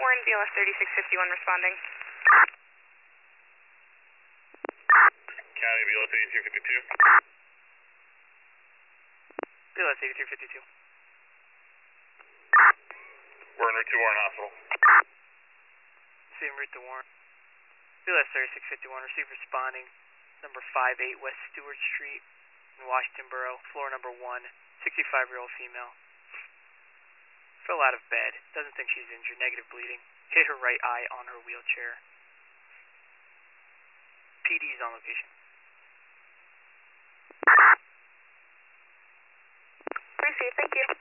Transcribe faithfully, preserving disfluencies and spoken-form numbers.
Warren, B L S thirty-six fifty-one responding. County, B L S eighty-two fifty-two. B L S eighty-three fifty-two. We're en route to Warren Hospital. See en route to Warren. B L S thirty-six fifty-one, receive responding, number five eight West Stewart Street in Washington Borough, floor number one, sixty-five-year-old female. Fell out of bed, doesn't think she's injured, negative bleeding. Hit her right eye on her wheelchair. P D's on location. Received, thank you.